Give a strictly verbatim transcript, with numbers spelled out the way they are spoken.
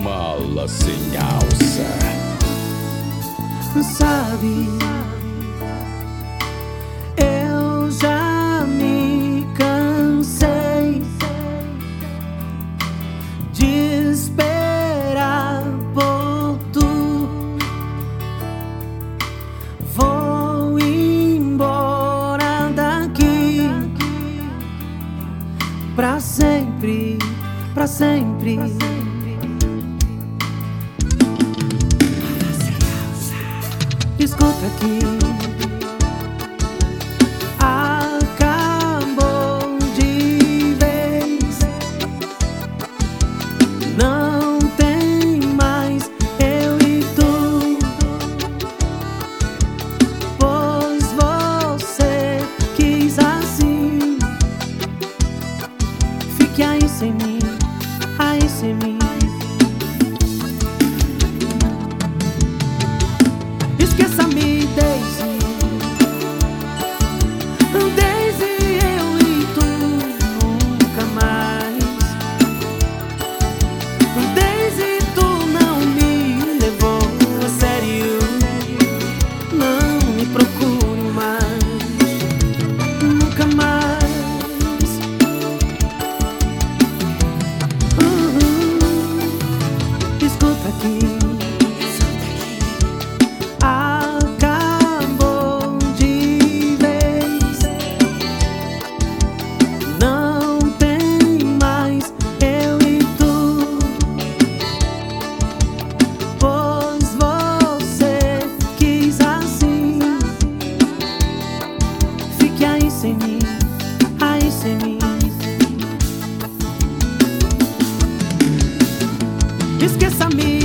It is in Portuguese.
mala sem alça. Sabe, eu já me cansei de esperar por tu. Vou embora daqui pra sempre, pra sempre. Escuta aqui, acabou de vez, não tem mais eu e tu, pois você quis assim. Fique aí sem mim, aí sem mim. Esqueça-me, Daisy, Daisy, eu e tu nunca mais. Daisy, tu não me levou a sério, não me procure mais, nunca mais. Uhum. Escuta aqui, acabou de vez, não tem mais eu e tu, pois você quis assim. Fique aí sem mim, aí sem mim. Esqueça-me,